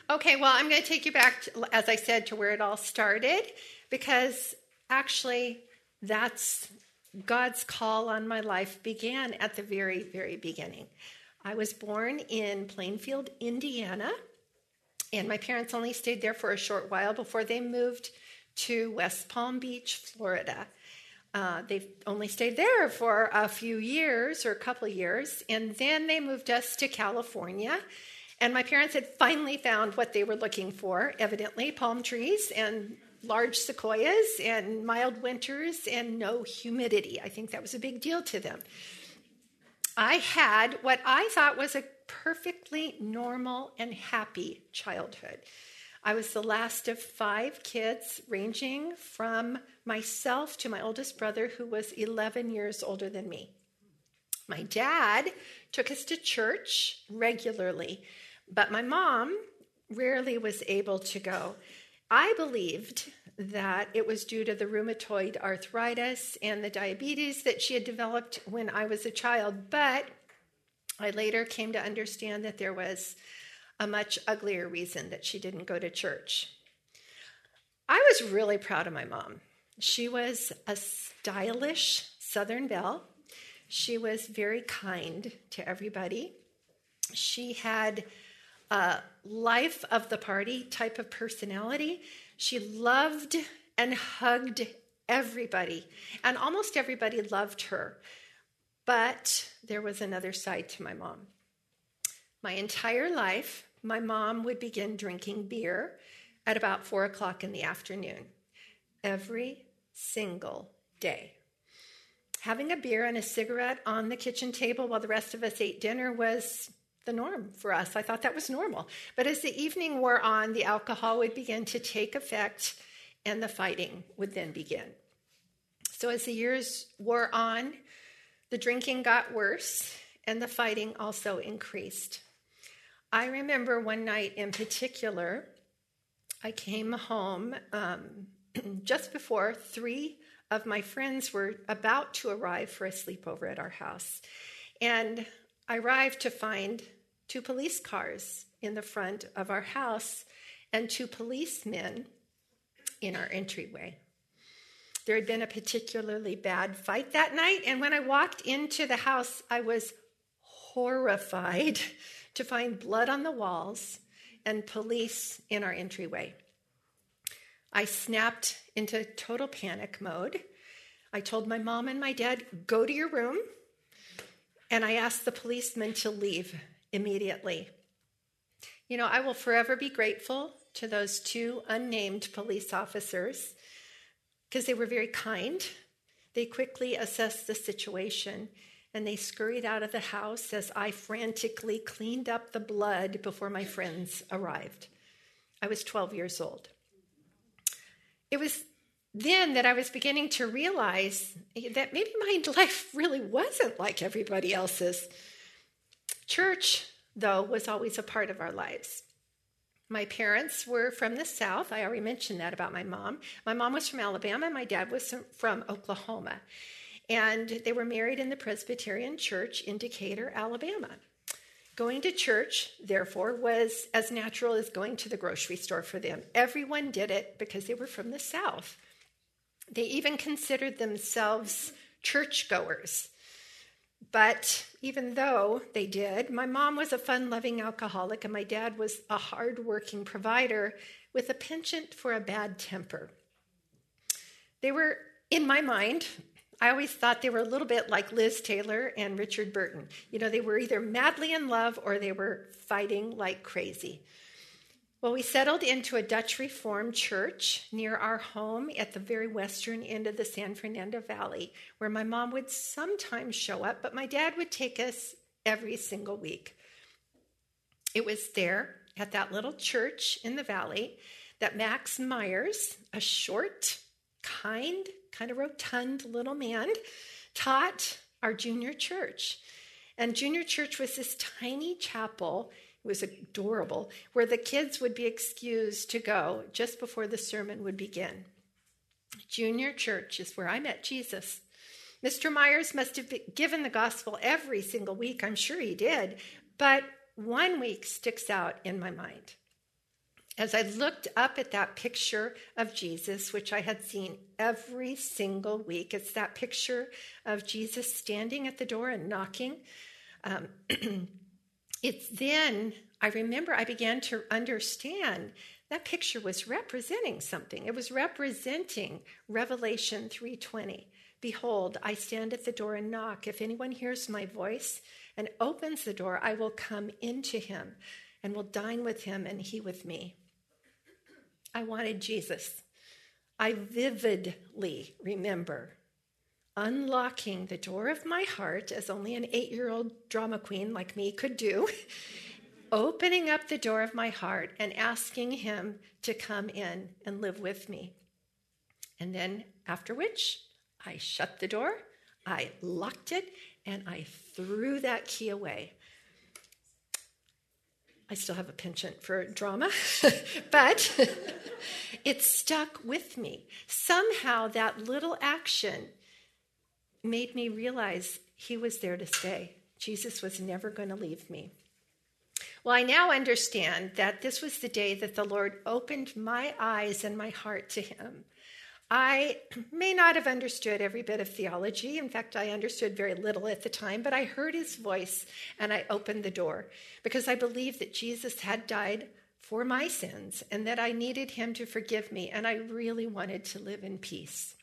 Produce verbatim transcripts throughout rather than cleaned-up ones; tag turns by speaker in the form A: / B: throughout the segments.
A: Okay, well, I'm going to take you back, to, as I said, to where it all started, because actually that's God's call on my life began at the very, very beginning. I was born in Plainfield, Indiana, and my parents only stayed there for a short while before they moved to West Palm Beach, Florida. Uh, they only stayed there for a few years or a couple of years, and then they moved us to California. And my parents had finally found what they were looking for, evidently, palm trees and large sequoias and mild winters and no humidity. I think that was a big deal to them. I had what I thought was a perfectly normal and happy childhood. I was the last of five kids, ranging from myself to my oldest brother, who was eleven years older than me. My dad took us to church regularly, but my mom rarely was able to go. I believed that it was due to the rheumatoid arthritis and the diabetes that she had developed when I was a child, but I later came to understand that there was a much uglier reason that she didn't go to church. I was really proud of my mom. She was a stylish Southern belle. She was very kind to everybody. She had a life of the party type of personality. She loved and hugged everybody, and almost everybody loved her. But there was another side to my mom. My entire life, my mom would begin drinking beer at about four o'clock in the afternoon, every single day. Having a beer and a cigarette on the kitchen table while the rest of us ate dinner was the norm for us. I thought that was normal. But as the evening wore on, the alcohol would begin to take effect, and the fighting would then begin. So as the years wore on, the drinking got worse, and the fighting also increased. I remember one night in particular, I came home um, just before three of my friends were about to arrive for a sleepover at our house. And I arrived to find two police cars in the front of our house and two policemen in our entryway. There had been a particularly bad fight that night, and when I walked into the house, I was horrified to find blood on the walls and police in our entryway. I snapped into total panic mode. I told my mom and my dad, go to your room, and I asked the policemen to leave immediately. You know, I will forever be grateful to those two unnamed police officers because they were very kind. They quickly assessed the situation, and they scurried out of the house as I frantically cleaned up the blood before my friends arrived. I was twelve years old. It was then that I was beginning to realize that maybe my life really wasn't like everybody else's. Church, though, was always a part of our lives. My parents were from the South. I already mentioned that about my mom. My mom was from Alabama. My dad was from Oklahoma. And they were married in the Presbyterian Church in Decatur, Alabama. Going to church, therefore, was as natural as going to the grocery store for them. Everyone did it because they were from the South. They even considered themselves churchgoers. But even though they did, my mom was a fun-loving alcoholic, and my dad was a hard-working provider with a penchant for a bad temper. They were, in my mind, I always thought they were a little bit like Liz Taylor and Richard Burton. You know, they were either madly in love or they were fighting like crazy. Well, we settled into a Dutch Reformed church near our home at the very western end of the San Fernando Valley, where my mom would sometimes show up, but my dad would take us every single week. It was there at that little church in the valley that Max Myers, a short, kind, kind of rotund little man, taught our junior church. And junior church was this tiny chapel. It was adorable, where the kids would be excused to go just before the sermon would begin. Junior church is where I met Jesus. Mister Myers must have given the gospel every single week. I'm sure he did. But one week sticks out in my mind. As I looked up at that picture of Jesus, which I had seen every single week, it's that picture of Jesus standing at the door and knocking. Um, it's then, I remember I began to understand that picture was representing something. It was representing Revelation three twenty. Behold, I stand at the door and knock. If anyone hears my voice and opens the door, I will come into him and will dine with him and he with me. I wanted Jesus. I vividly remember unlocking the door of my heart, as only an eight-year-old drama queen like me could do, opening up the door of my heart and asking him to come in and live with me. And then after which, I shut the door, I locked it, and I threw that key away. I still have a penchant for drama, but it stuck with me. Somehow that little action made me realize he was there to stay. Jesus was never going to leave me. Well, I now understand that this was the day that the Lord opened my eyes and my heart to him. I may not have understood every bit of theology. In fact, I understood very little at the time, but I heard his voice and I opened the door because I believed that Jesus had died for my sins and that I needed him to forgive me, and I really wanted to live in peace.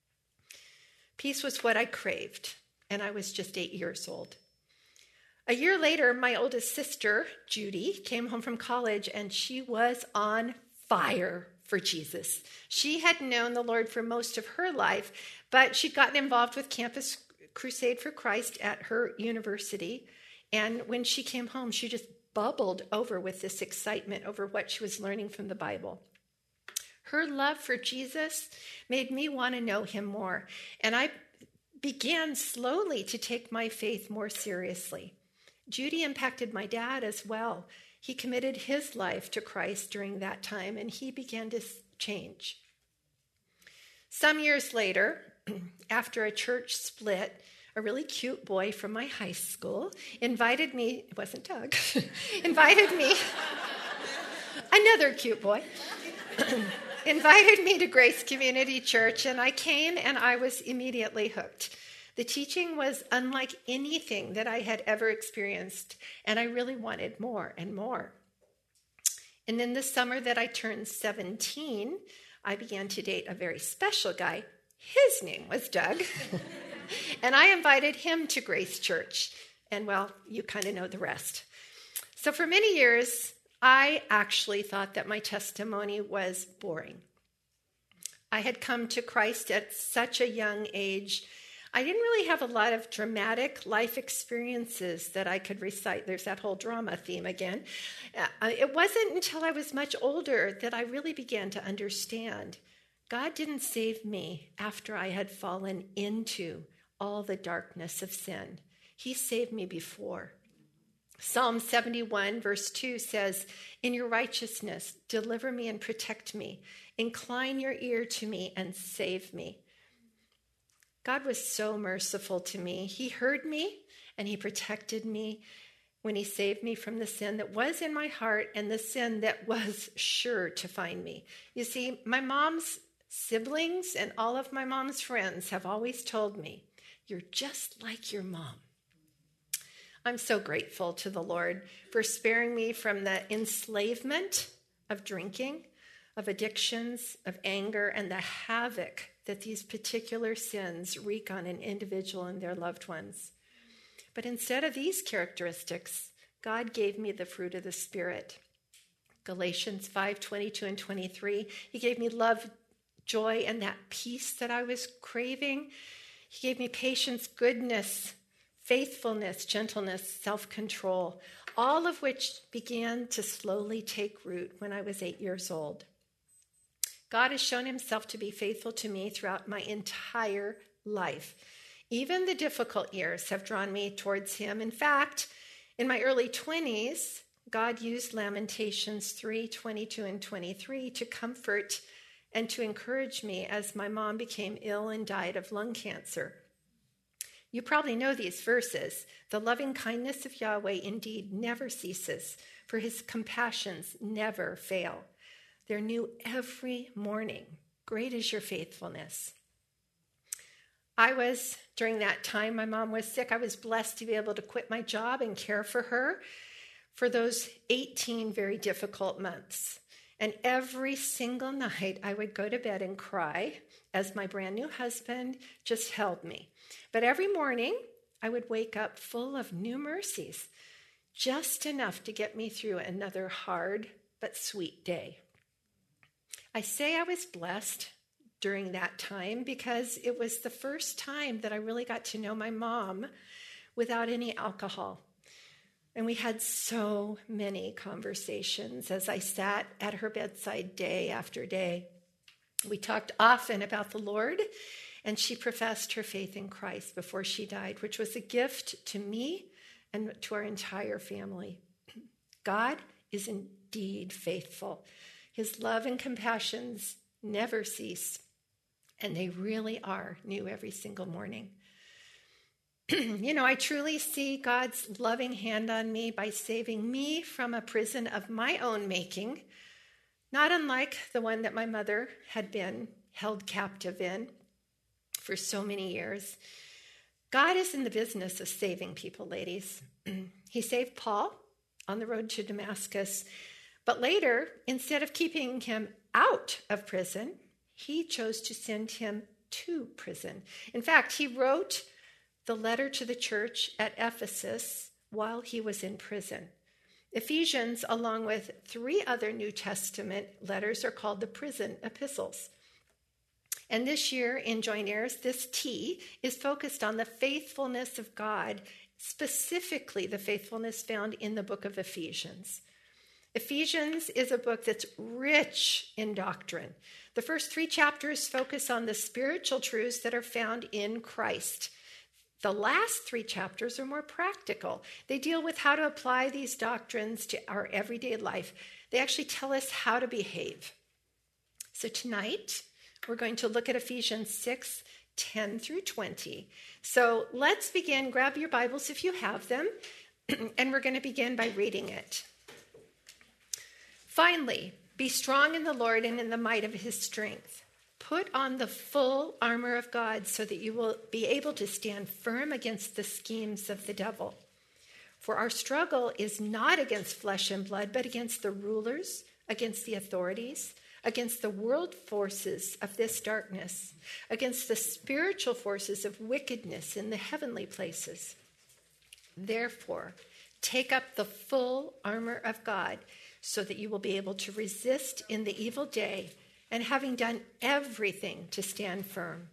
A: Peace was what I craved, and I was just eight years old. A year later, my oldest sister, Judy, came home from college, and she was on fire for Jesus. She had known the Lord for most of her life, but she'd gotten involved with Campus Crusade for Christ at her university. And when she came home, she just bubbled over with this excitement over what she was learning from the Bible. Her love for Jesus made me want to know him more. And I began slowly to take my faith more seriously. Judy impacted my dad as well. He committed his life to Christ during that time, and he began to change. Some years later, after a church split, a really cute boy from my high school invited me, it wasn't Doug, invited me, another cute boy, invited me to Grace Community Church, and I came and I was immediately hooked. The teaching was unlike anything that I had ever experienced, and I really wanted more and more. And then the summer that I turned seventeen, I began to date a very special guy. His name was Doug, and I invited him to Grace Church. And, well, you kind of know the rest. So for many years, I actually thought that my testimony was boring. I had come to Christ at such a young age. I didn't really have a lot of dramatic life experiences that I could recite. There's that whole drama theme again. Uh, it wasn't until I was much older that I really began to understand God didn't save me after I had fallen into all the darkness of sin. He saved me before. Psalm seventy-one, verse two says, "In your righteousness, deliver me and protect me. Incline your ear to me and save me." God was so merciful to me. He heard me and he protected me when he saved me from the sin that was in my heart and the sin that was sure to find me. You see, my mom's siblings and all of my mom's friends have always told me, "You're just like your mom." I'm so grateful to the Lord for sparing me from the enslavement of drinking, of addictions, of anger, and the havoc that these particular sins wreak on an individual and their loved ones. But instead of these characteristics, God gave me the fruit of the Spirit. Galatians five, twenty-two and twenty-three, he gave me love, joy, and that peace that I was craving. He gave me patience, goodness, faithfulness, gentleness, self-control, all of which began to slowly take root when I was eight years old. God has shown himself to be faithful to me throughout my entire life. Even the difficult years have drawn me towards him. In fact, in my early twenties, God used Lamentations three, twenty-two and twenty-three to comfort and to encourage me as my mom became ill and died of lung cancer. You probably know these verses. "The loving kindness of Yahweh indeed never ceases, for his compassions never fail. They're new every morning. Great is your faithfulness. I was, during that time my mom was sick, I was blessed to be able to quit my job and care for her for those eighteen very difficult months. And every single night I would go to bed and cry as my brand new husband just held me. But every morning I would wake up full of new mercies, just enough to get me through another hard but sweet day. I say I was blessed during that time because it was the first time that I really got to know my mom without any alcohol. And we had so many conversations as I sat at her bedside day after day. We talked often about the Lord, and she professed her faith in Christ before she died, which was a gift to me and to our entire family. God is indeed faithful. His love and compassions never cease, and they really are new every single morning. You know, I truly see God's loving hand on me by saving me from a prison of my own making, not unlike the one that my mother had been held captive in for so many years. God is in the business of saving people, ladies. He saved Paul on the road to Damascus, but later, instead of keeping him out of prison, he chose to send him to prison. In fact, he wrote the letter to the church at Ephesus while he was in prison. Ephesians, along with three other New Testament letters, are called the prison epistles. And this year in Joint Heirs, this T is focused on the faithfulness of God, specifically the faithfulness found in the book of Ephesians. Ephesians is a book that's rich in doctrine. The first three chapters focus on the spiritual truths that are found in Christ. The last three chapters are more practical. They deal with how to apply these doctrines to our everyday life. They actually tell us how to behave. So tonight, we're going to look at Ephesians six, ten through twenty. So let's begin. Grab your Bibles if you have them, and we're going to begin by reading it. Finally, be strong in the Lord and in the might of his strength. Put on the full armor of God so that you will be able to stand firm against the schemes of the devil. For our struggle is not against flesh and blood, but against the rulers, against the authorities, against the world forces of this darkness, against the spiritual forces of wickedness in the heavenly places. Therefore, take up the full armor of God so that you will be able to resist in the evil day, and having done everything to stand firm.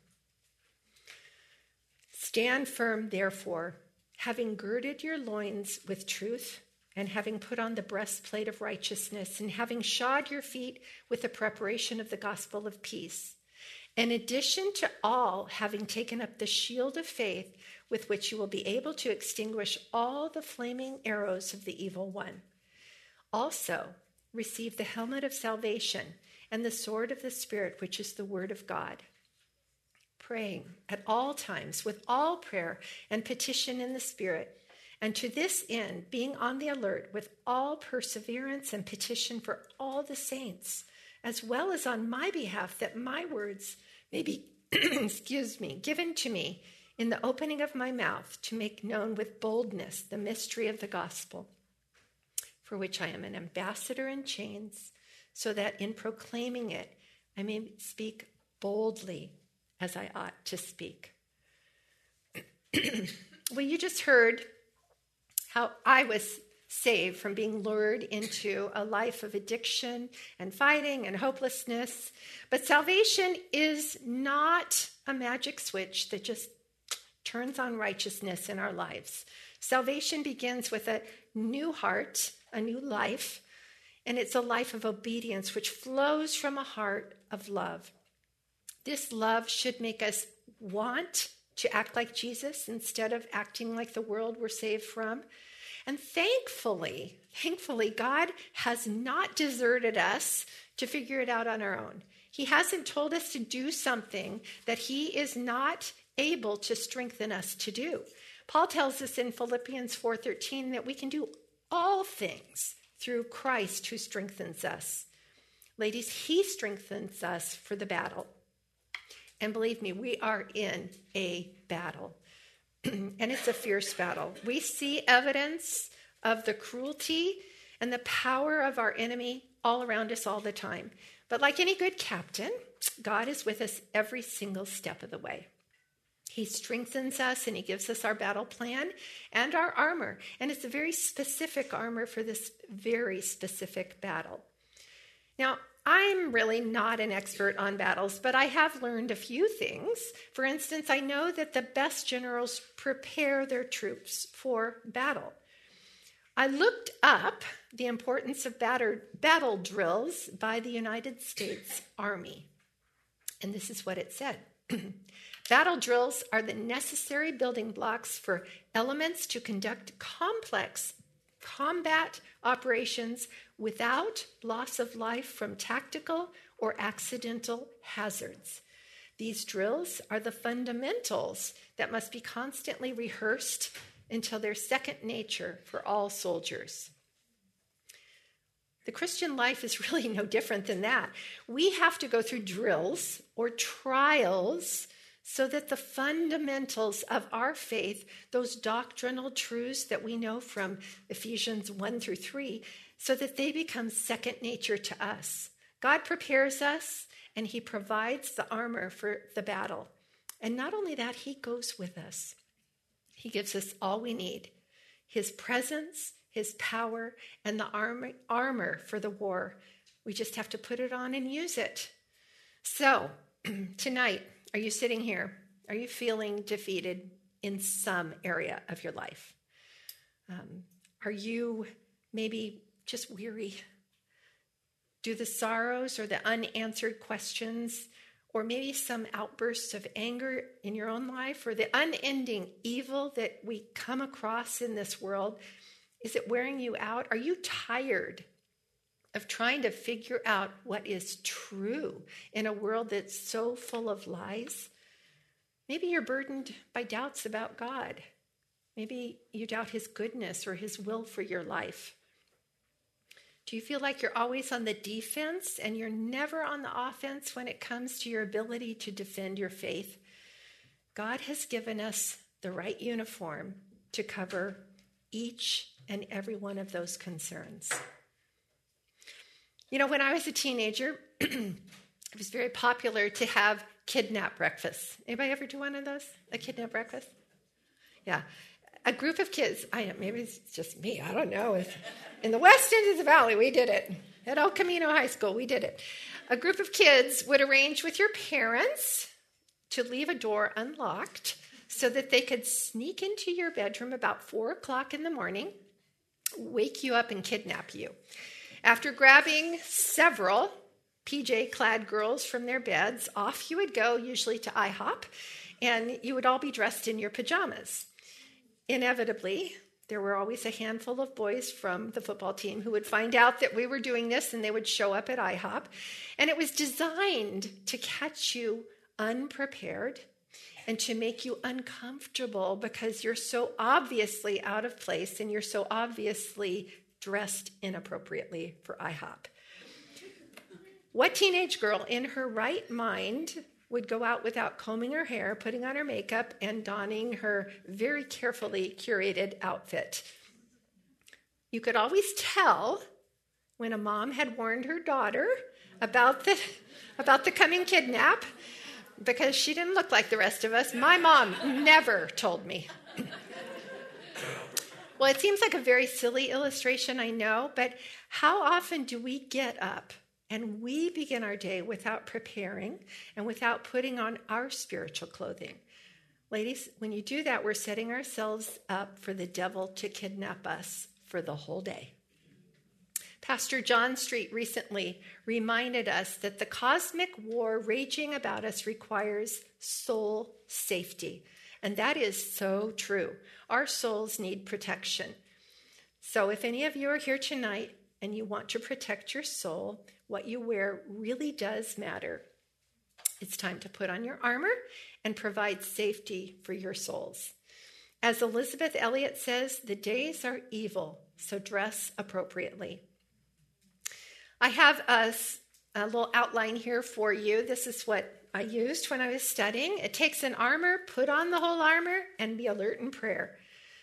A: Stand firm, therefore, having girded your loins with truth, and having put on the breastplate of righteousness, and having shod your feet with the preparation of the gospel of peace. In addition to all, having taken up the shield of faith, with which you will be able to extinguish all the flaming arrows of the evil one. Also, receive the helmet of salvation and the sword of the Spirit, which is the word of God. Praying at all times with all prayer and petition in the Spirit, and to this end, being on the alert with all perseverance and petition for all the saints, as well as on my behalf, that my words may be, excuse me, given to me in the opening of my mouth to make known with boldness the mystery of the gospel, for which I am an ambassador in chains, so that in proclaiming it, I may speak boldly as I ought to speak. Well, you just heard how I was saved from being lured into a life of addiction and fighting and hopelessness. But salvation is not a magic switch that just turns on righteousness in our lives. Salvation begins with a new heart, a new life, and it's a life of obedience which flows from a heart of love. This love should make us want to act like Jesus instead of acting like the world we're saved from. And thankfully, thankfully, God has not deserted us to figure it out on our own. He hasn't told us to do something that he is not able to strengthen us to do. Paul tells us in Philippians four thirteen that we can do all things through Christ who strengthens us. Ladies, he strengthens us for the battle. And believe me, we are in a battle. And it's a fierce battle. We see evidence of the cruelty and the power of our enemy all around us all the time. But like any good captain, God is with us every single step of the way. He strengthens us and he gives us our battle plan and our armor. And it's a very specific armor for this very specific battle. Now, I'm really not an expert on battles, but I have learned a few things. For instance, I know that the best generals prepare their troops for battle. I looked up the importance of batter, battle drills by the United States Army. And this is what it said. Battle drills are the necessary building blocks for elements to conduct complex combat operations without loss of life from tactical or accidental hazards. These drills are the fundamentals that must be constantly rehearsed until they're second nature for all soldiers. The Christian life is really no different than that. We have to go through drills or trials so that the fundamentals of our faith, those doctrinal truths that we know from Ephesians one through three, so that they become second nature to us. God prepares us and he provides the armor for the battle. And not only that, he goes with us. He gives us all we need, his presence, his power, and the armor, armor for the war. We just have to put it on and use it. So, tonight, are you sitting here? Are you feeling defeated in some area of your life? Um, are you maybe just weary? Do the sorrows or the unanswered questions, or maybe some outbursts of anger in your own life, or the unending evil that we come across in this world, is it wearing you out? Are you tired of trying to figure out what is true in a world that's so full of lies? Maybe you're burdened by doubts about God. Maybe you doubt his goodness or his will for your life. Do you feel like you're always on the defense and you're never on the offense when it comes to your ability to defend your faith? God has given us the right uniform to cover each and every one of those concerns. You know, when I was a teenager, it was very popular to have kidnap breakfast. Anybody ever do one of those? A kidnap breakfast? Yeah. A group of kids, I know, maybe it's just me, I don't know. In the west end of the valley, we did it. At El Camino High School, we did it. A group of kids would arrange with your parents to leave a door unlocked so that they could sneak into your bedroom about four o'clock in the morning, wake you up and kidnap you. After grabbing several P J-clad girls from their beds, off you would go, usually to IHOP, and you would all be dressed in your pajamas. Inevitably, there were always a handful of boys from the football team who would find out that we were doing this, and they would show up at IHOP. And it was designed to catch you unprepared and to make you uncomfortable because you're so obviously out of place and you're so obviously dressed inappropriately for IHOP. What teenage girl in her right mind would go out without combing her hair, putting on her makeup, and donning her very carefully curated outfit? You could always tell when a mom had warned her daughter about the, about the coming kidnap because she didn't look like the rest of us. My mom never told me. Well, it seems like a very silly illustration, I know, but how often do we get up and we begin our day without preparing and without putting on our spiritual clothing? Ladies, when you do that, we're setting ourselves up for the devil to kidnap us for the whole day. Pastor John Street recently reminded us that the cosmic war raging about us requires soul safety. And that is so true. Our souls need protection. So if any of you are here tonight and you want to protect your soul, what you wear really does matter. It's time to put on your armor and provide safety for your souls. As Elizabeth Elliot says, the days are evil, so dress appropriately. I have a a little outline here for you. This is what I used when I was studying. It takes an armor, put on the whole armor, and be alert in prayer.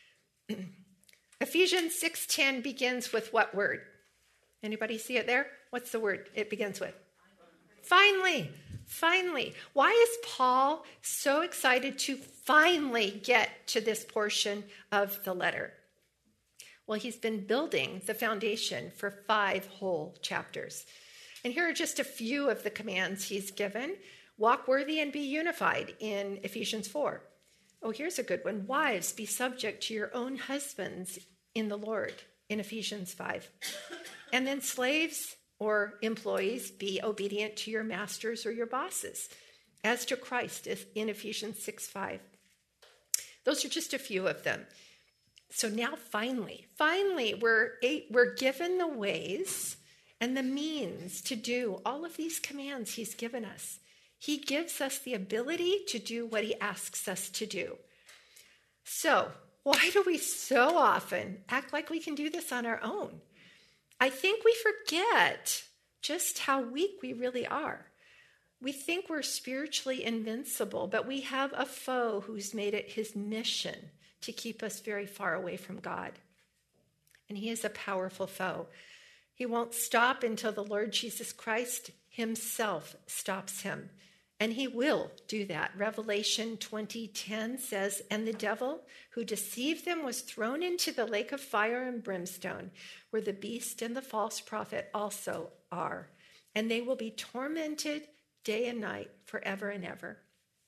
A: Ephesians six ten begins with what word? Anybody see it there? What's the word it begins with? Finally. Finally. Why is Paul so excited to finally get to this portion of the letter? Well, he's been building the foundation for five whole chapters. And here are just a few of the commands he's given. Walk worthy and be unified in Ephesians four. Oh, here's a good one. Wives, be subject to your own husbands in the Lord in Ephesians five. And then slaves or employees, be obedient to your masters or your bosses, as to Christ in Ephesians six five. Those are just a few of them. So now finally, finally, we're, eight, we're given the ways and the means to do all of these commands he's given us. He gives us the ability to do what he asks us to do. So why do we so often act like we can do this on our own? I think we forget just how weak we really are. We think we're spiritually invincible, but we have a foe who's made it his mission to keep us very far away from God. And he is a powerful foe. He won't stop until the Lord Jesus Christ himself stops him. And he will do that. Revelation twenty ten says, and the devil who deceived them was thrown into the lake of fire and brimstone, where the beast and the false prophet also are. And they will be tormented day and night forever and ever.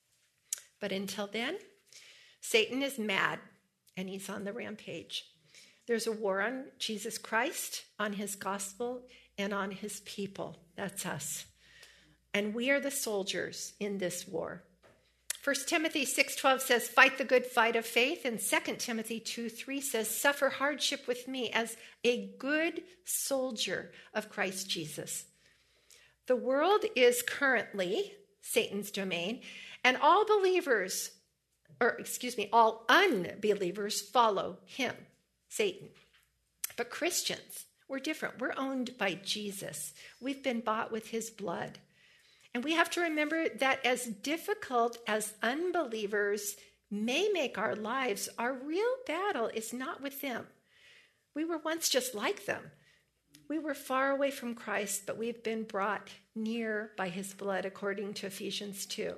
A: But until then, Satan is mad and he's on the rampage. There's a war on Jesus Christ, on his gospel, and on his people. That's us. And we are the soldiers in this war. First Timothy six twelve says, fight the good fight of faith. And Second Timothy two three says, suffer hardship with me as a good soldier of Christ Jesus. The world is currently Satan's domain, and all believers, or excuse me, all unbelievers follow him, Satan. But Christians, we're different. We're owned by Jesus. We've been bought with his blood. And we have to remember that as difficult as unbelievers may make our lives, our real battle is not with them. We were once just like them. We were far away from Christ, but we've been brought near by his blood, according to Ephesians two.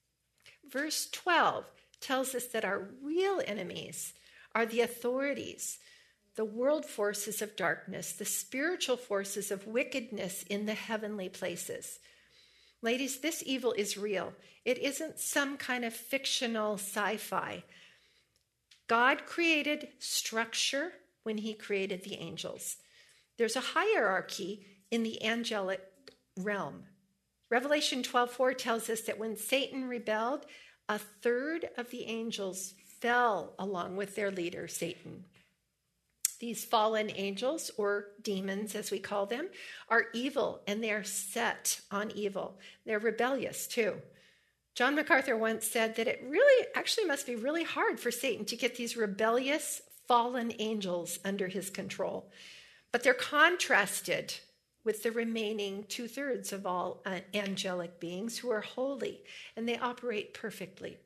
A: Verse twelve tells us that our real enemies are the authorities, the world forces of darkness, the spiritual forces of wickedness in the heavenly places. Ladies, this evil is real. It isn't some kind of fictional sci-fi. God created structure when he created the angels. There's a hierarchy in the angelic realm. Revelation twelve four tells us that when Satan rebelled, a third of the angels fell along with their leader, Satan. These fallen angels, or demons as we call them, are evil, and they are set on evil. They're rebellious too. John MacArthur once said that it really actually must be really hard for Satan to get these rebellious fallen angels under his control. But they're contrasted with the remaining two-thirds of all angelic beings who are holy, and they operate perfectly.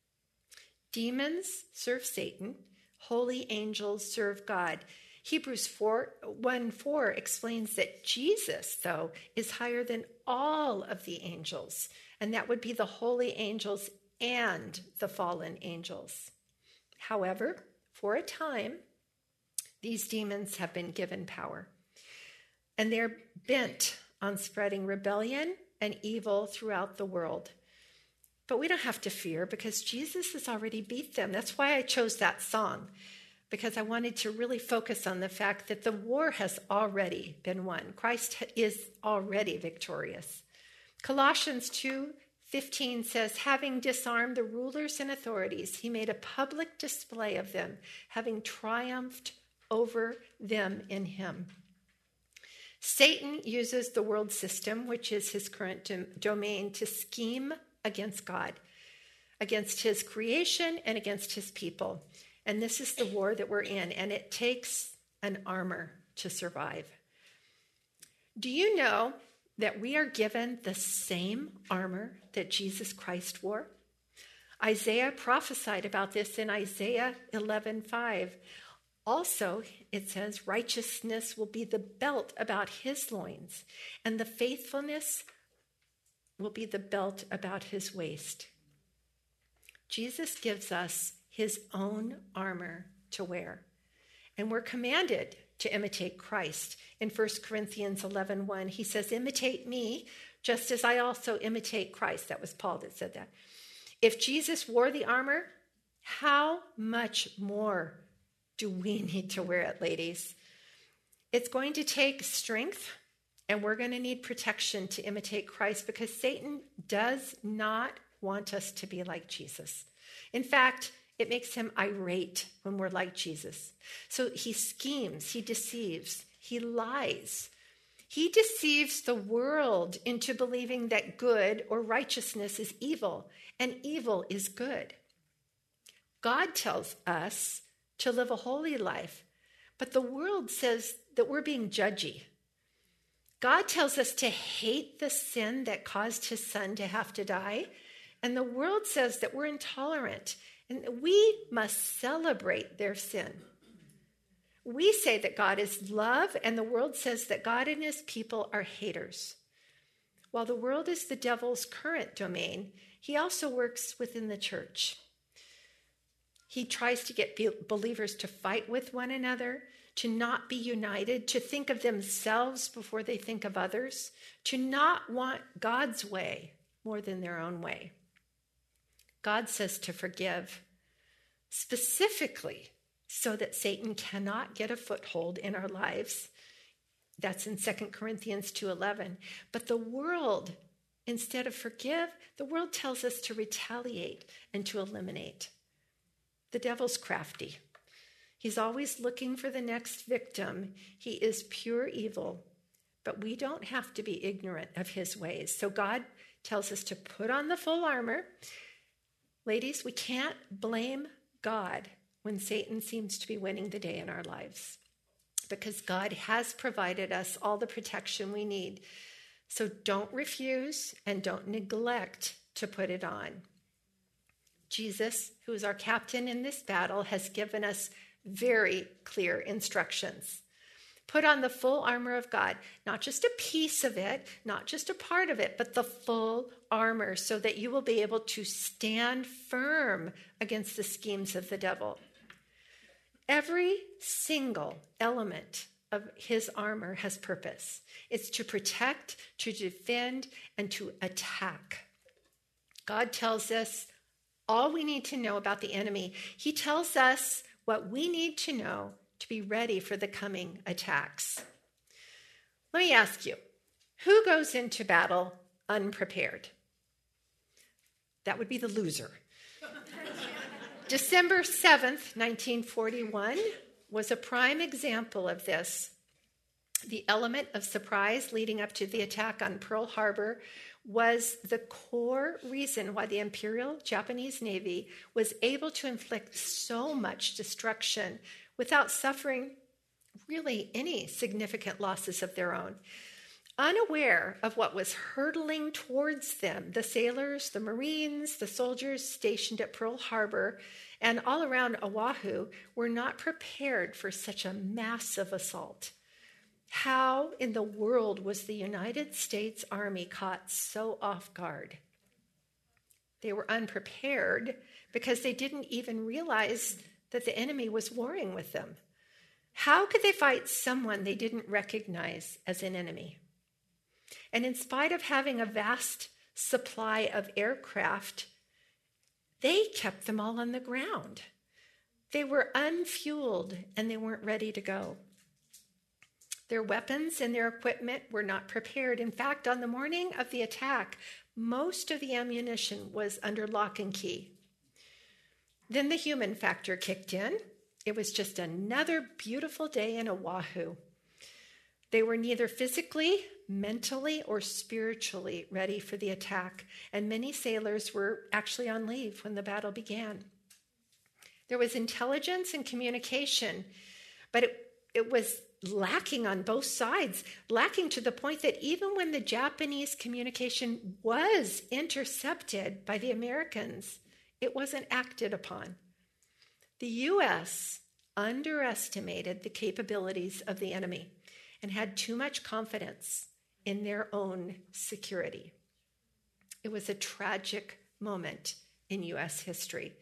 A: Demons serve Satan. Holy angels serve God. Hebrews one four explains that Jesus, though, is higher than all of the angels, and that would be the holy angels and the fallen angels. However, for a time, these demons have been given power, and they're bent on spreading rebellion and evil throughout the world. But we don't have to fear because Jesus has already beat them. That's why I chose that song, because I wanted to really focus on the fact that the war has already been won. Christ is already victorious. Colossians two fifteen says, having disarmed the rulers and authorities, he made a public display of them, having triumphed over them in him. Satan uses the world system, which is his current dom- domain, to scheme against God, against his creation and against his people. And this is the war that we're in, and it takes an armor to survive. Do you know that we are given the same armor that Jesus Christ wore? Isaiah prophesied about this in Isaiah eleven five. Also, it says, righteousness will be the belt about his loins, and the faithfulness will be the belt about his waist. Jesus gives us his own armor to wear, and we're commanded to imitate Christ. In First Corinthians eleven one, he says, imitate me just as I also imitate Christ. That was Paul that said that. If Jesus wore the armor, how much more do we need to wear it, ladies? It's going to take strength, and we're going to need protection to imitate Christ, because Satan does not want us to be like Jesus. In fact, it makes him irate when we're like Jesus. So he schemes, he deceives, he lies. He deceives the world into believing that good or righteousness is evil, and evil is good. God tells us to live a holy life, but the world says that we're being judgy. God tells us to hate the sin that caused his son to have to die, and the world says that we're intolerant and we must celebrate their sin. We say that God is love, and the world says that God and his people are haters. While the world is the devil's current domain, he also works within the church. He tries to get believers to fight with one another, to not be united, to think of themselves before they think of others, to not want God's way more than their own way. God says to forgive, specifically so that Satan cannot get a foothold in our lives. That's in Second Corinthians two eleven. But the world, instead of forgive, the world tells us to retaliate and to eliminate. The devil's crafty. He's always looking for the next victim. He is pure evil, but we don't have to be ignorant of his ways. So God tells us to put on the full armor. Ladies, we can't blame God when Satan seems to be winning the day in our lives, because God has provided us all the protection we need. So don't refuse and don't neglect to put it on. Jesus, who is our captain in this battle, has given us very clear instructions. Put on the full armor of God, not just a piece of it, not just a part of it, but the full armor, so that you will be able to stand firm against the schemes of the devil. Every single element of his armor has purpose. It's to protect, to defend, and to attack. God tells us all we need to know about the enemy. He tells us what we need to know to be ready for the coming attacks. Let me ask you, who goes into battle unprepared? That would be the loser. December seventh, nineteen forty-one was a prime example of this. The element of surprise leading up to the attack on Pearl Harbor was the core reason why the Imperial Japanese Navy was able to inflict so much destruction without suffering really any significant losses of their own. Unaware of what was hurtling towards them, the sailors, the Marines, the soldiers stationed at Pearl Harbor and all around Oahu were not prepared for such a massive assault. How in the world was the United States Army caught so off guard? They were unprepared because they didn't even realize that the enemy was warring with them. How could they fight someone they didn't recognize as an enemy? And in spite of having a vast supply of aircraft, they kept them all on the ground. They were unfueled and they weren't ready to go. Their weapons and their equipment were not prepared. In fact, on the morning of the attack, most of the ammunition was under lock and key. Then the human factor kicked in. It was just another beautiful day in Oahu. They were neither physically, mentally, or spiritually ready for the attack, and many sailors were actually on leave when the battle began. There was intelligence and communication, but it, it was lacking on both sides, lacking to the point that even when the Japanese communication was intercepted by the Americans, it wasn't acted upon. The U S underestimated the capabilities of the enemy and had too much confidence in their own security. It was a tragic moment in U S history.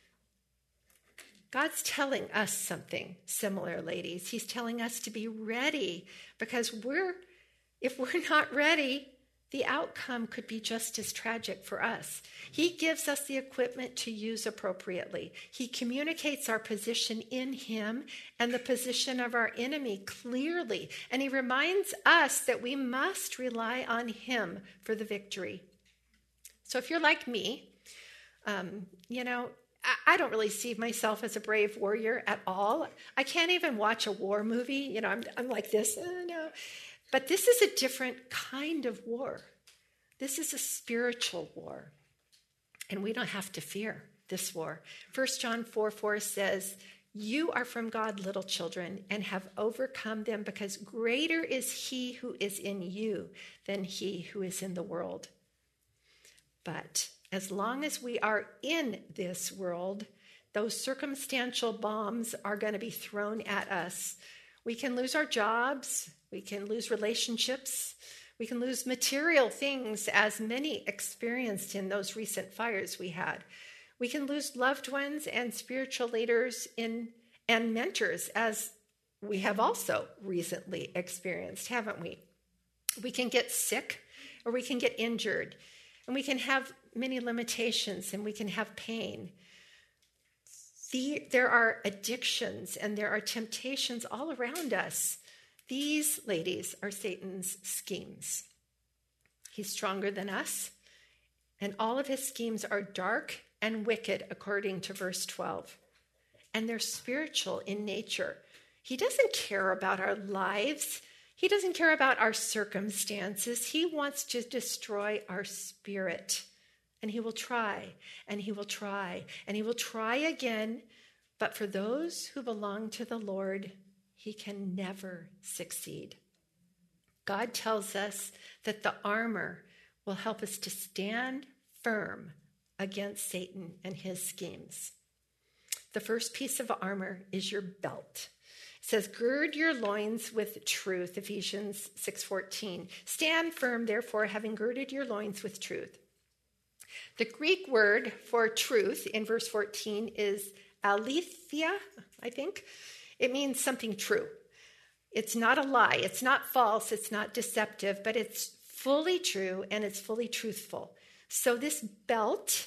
A: God's telling us something similar, ladies. He's telling us to be ready, because we're, if we're not ready, the outcome could be just as tragic for us. He gives us the equipment to use appropriately. He communicates our position in him and the position of our enemy clearly. And he reminds us that we must rely on him for the victory. So if you're like me, um, you know, I don't really see myself as a brave warrior at all. I can't even watch a war movie. You know, I'm, I'm like this, oh, no. But this is a different kind of war. This is a spiritual war. And we don't have to fear this war. First John four four says, "You are from God, little children, and have overcome them, because greater is he who is in you than he who is in the world." But as long as we are in this world, those circumstantial bombs are going to be thrown at us. We can lose our jobs. We can lose relationships. We can lose material things, as many experienced in those recent fires we had. We can lose loved ones and spiritual leaders in, and mentors, as we have also recently experienced, haven't we? We can get sick, or we can get injured, and we can have many limitations, and we can have pain. The, there are addictions and there are temptations all around us. These, ladies, are Satan's schemes. He's stronger than us, and all of his schemes are dark and wicked, according to verse twelve. And they're spiritual in nature. He doesn't care about our lives. He doesn't care about our circumstances. He wants to destroy our spirit. And he will try, and he will try, and he will try again. But for those who belong to the Lord, he can never succeed. God tells us that the armor will help us to stand firm against Satan and his schemes. The first piece of armor is your belt. It says, "Gird your loins with truth," Ephesians six fourteen. "Stand firm, therefore, having girded your loins with truth." The Greek word for truth in verse fourteen is aletheia, I think. It means something true. It's not a lie. It's not false. It's not deceptive, but it's fully true and it's fully truthful. So this belt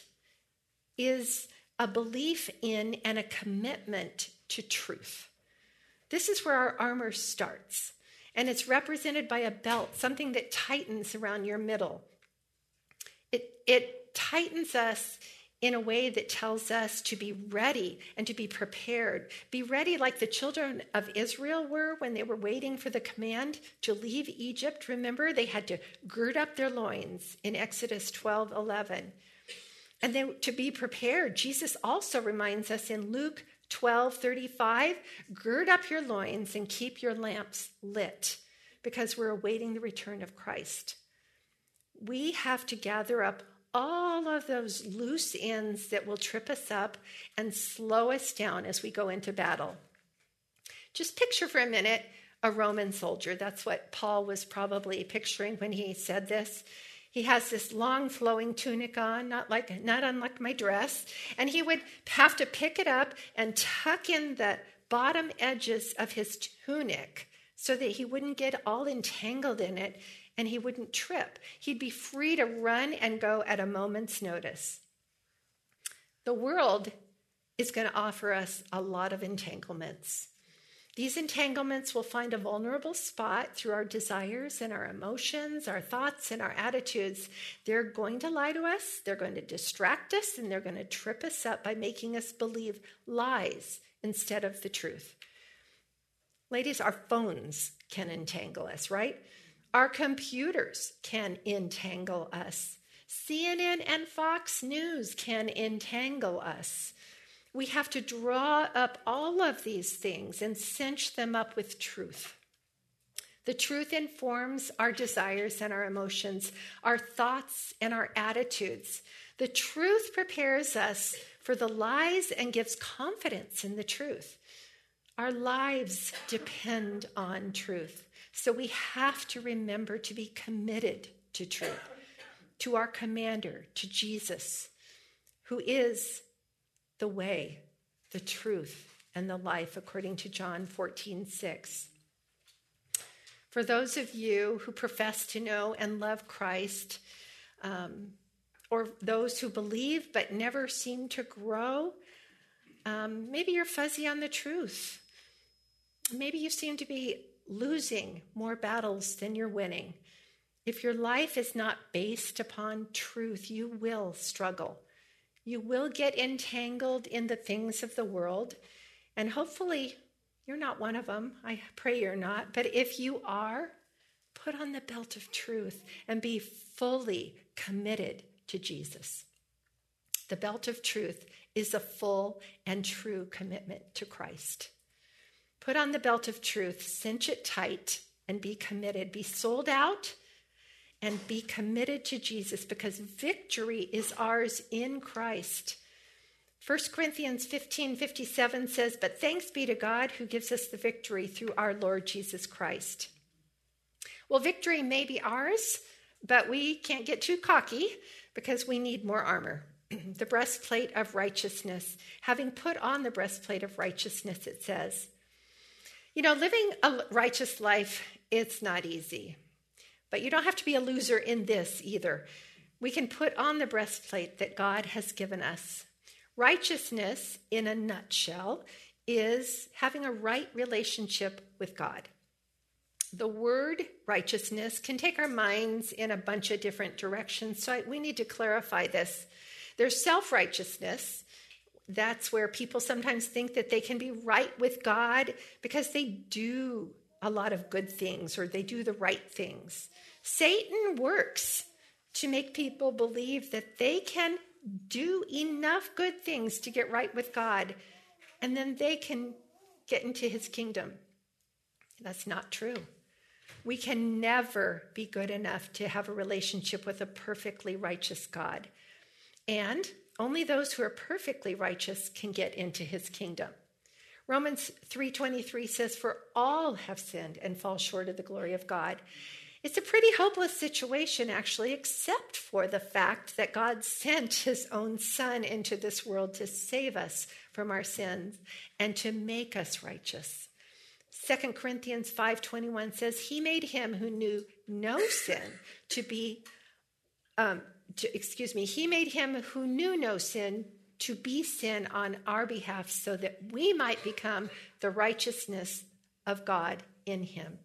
A: is a belief in and a commitment to truth. This is where our armor starts. And it's represented by a belt, something that tightens around your middle. It, it tightens us in a way that tells us to be ready and to be prepared. Be ready like the children of Israel were when they were waiting for the command to leave Egypt. Remember, they had to gird up their loins in Exodus twelve eleven. And then to be prepared, Jesus also reminds us in Luke twelve thirty-five, gird up your loins and keep your lamps lit, because we're awaiting the return of Christ. We have to gather up all of those loose ends that will trip us up and slow us down as we go into battle. Just picture for a minute a Roman soldier. That's what Paul was probably picturing when he said this. He has this long flowing tunic on, not like not unlike my dress, and he would have to pick it up and tuck in the bottom edges of his tunic so that he wouldn't get all entangled in it and he wouldn't trip. He'd be free to run and go at a moment's notice. The world is going to offer us a lot of entanglements. These entanglements will find a vulnerable spot through our desires and our emotions, our thoughts and our attitudes. They're going to lie to us, they're going to distract us, and they're going to trip us up by making us believe lies instead of the truth. Ladies, our phones can entangle us, right? Our computers can entangle us. C N N and Fox News can entangle us. We have to draw up all of these things and cinch them up with truth. The truth informs our desires and our emotions, our thoughts and our attitudes. The truth prepares us for the lies and gives confidence in the truth. Our lives depend on truth. So we have to remember to be committed to truth, to our commander, to Jesus, who is the way, the truth, and the life, according to John fourteen six. For those of you who profess to know and love Christ, um, or those who believe but never seem to grow, um, maybe you're fuzzy on the truth. Maybe you seem to be losing more battles than you're winning. If your life is not based upon truth, you will struggle. You will get entangled in the things of the world, and hopefully you're not one of them. I pray you're not. But if you are, put on the belt of truth and be fully committed to Jesus. The belt of truth is a full and true commitment to Christ. Put on the belt of truth, cinch it tight, and be committed. Be sold out and be committed to Jesus, because victory is ours in Christ. First Corinthians fifteen fifty-seven says, "But thanks be to God who gives us the victory through our Lord Jesus Christ." Well, victory may be ours, but we can't get too cocky because we need more armor. The breastplate of righteousness. Having put on the breastplate of righteousness, it says. You know, living a righteous life, it's not easy. But you don't have to be a loser in this either. We can put on the breastplate that God has given us. Righteousness, in a nutshell, is having a right relationship with God. The word righteousness can take our minds in a bunch of different directions, so I, we need to clarify this. There's self-righteousness. That's where people sometimes think that they can be right with God because they do a lot of good things or they do the right things. Satan works to make people believe that they can do enough good things to get right with God, and then they can get into his kingdom. That's not true. We can never be good enough to have a relationship with a perfectly righteous God. And only those who are perfectly righteous can get into his kingdom. Romans three twenty-three says, "For all have sinned and fall short of the glory of God." It's a pretty hopeless situation, actually, except for the fact that God sent his own Son into this world to save us from our sins and to make us righteous. Second Corinthians five twenty-one says, "He made him who knew no sin to be, um, to, excuse me, he made him who knew no sin to be sin on our behalf so that we might become the righteousness of God in him."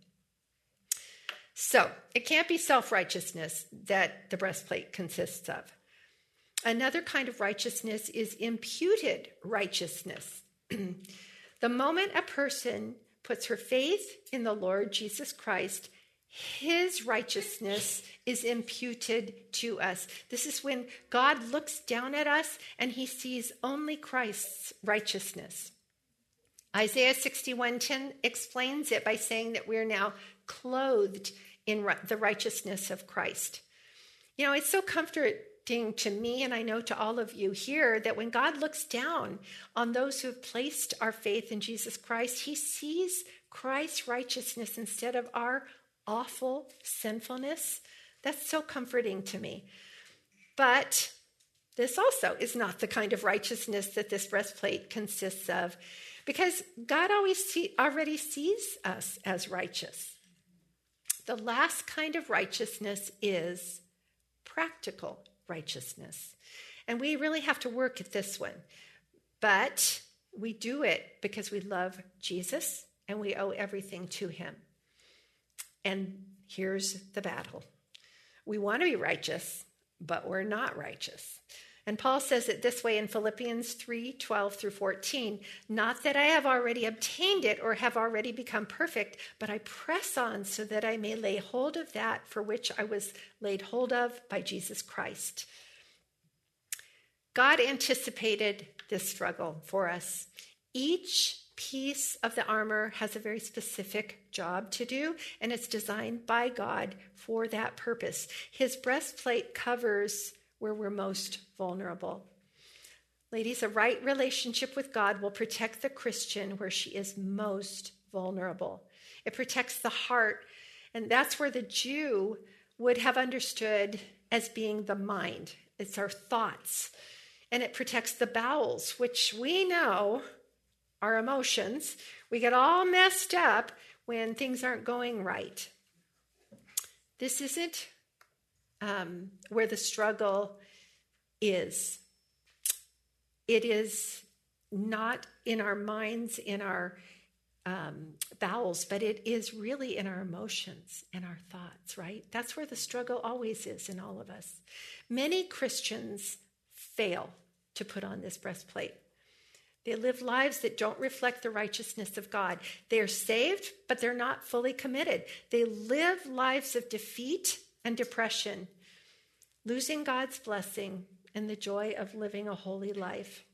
A: So it can't be self-righteousness that the breastplate consists of. Another kind of righteousness is imputed righteousness. The moment a person puts her faith in the Lord Jesus Christ, his righteousness is imputed to us. This is when God looks down at us and he sees only Christ's righteousness. Isaiah sixty-one ten explains it by saying that we're now clothed in the righteousness of Christ. You know, it's so comforting to me, and I know to all of you here, that when God looks down on those who have placed our faith in Jesus Christ, he sees Christ's righteousness instead of our awful sinfulness. That's so comforting to me. But this also is not the kind of righteousness that this breastplate consists of, because God always see, already sees us as righteous. The last kind of righteousness is practical righteousness. And we really have to work at this one. But we do it because we love Jesus and we owe everything to him. And here's the battle. We want to be righteous, but we're not righteous. And Paul says it this way in Philippians three twelve through fourteen. "Not that I have already obtained it or have already become perfect, but I press on so that I may lay hold of that for which I was laid hold of by Jesus Christ." God anticipated this struggle for us. Each piece of the armor has a very specific job to do, and it's designed by God for that purpose. His breastplate covers where we're most vulnerable. Ladies, a right relationship with God will protect the Christian where she is most vulnerable. It protects the heart, and that's where the Jew would have understood as being the mind. It's our thoughts. And it protects the bowels, which we know our emotions. We get all messed up when things aren't going right. This isn't um, where the struggle is. It is not in our minds, in our um, bowels, but it is really in our emotions and our thoughts, right? That's where the struggle always is in all of us. Many Christians fail to put on this breastplate. They live lives that don't reflect the righteousness of God. They are saved, but they're not fully committed. They live lives of defeat and depression, losing God's blessing and the joy of living a holy life.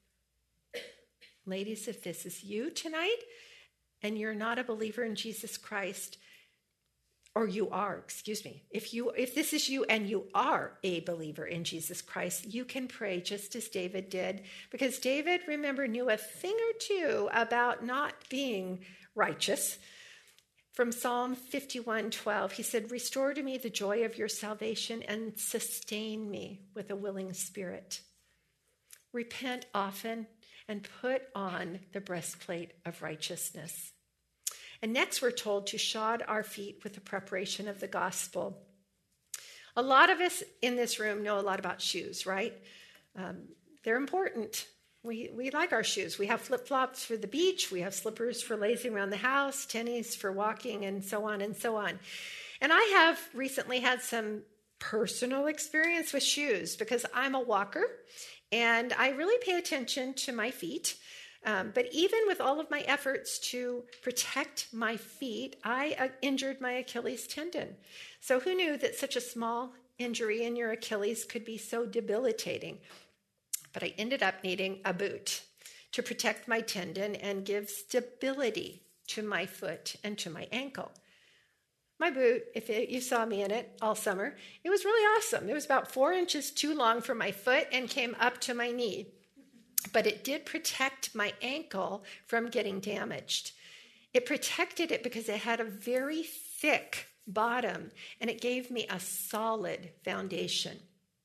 A: Ladies, if this is you tonight and you're not a believer in Jesus Christ, or you are, excuse me, if you if this is you and you are a believer in Jesus Christ, you can pray just as David did, because David, remember, knew a thing or two about not being righteous. From Psalm fifty-one twelve, he said, "Restore to me the joy of your salvation and sustain me with a willing spirit." Repent often and put on the breastplate of righteousness. And next we're told to shod our feet with the preparation of the gospel. A lot of us in this room know a lot about shoes, right? Um, they're important. We we like our shoes. We have flip-flops for the beach. We have slippers for lazing around the house, tennies for walking, and so on and so on. And I have recently had some personal experience with shoes because I'm a walker, and I really pay attention to my feet. Um, but even with all of my efforts to protect my feet, I uh, injured my Achilles tendon. So who knew that such a small injury in your Achilles could be so debilitating? But I ended up needing a boot to protect my tendon and give stability to my foot and to my ankle. My boot, if it, you saw me in it all summer, it was really awesome. It was about four inches too long for my foot and came up to my knee. But it did protect my ankle from getting damaged. It protected it because it had a very thick bottom, and it gave me a solid foundation.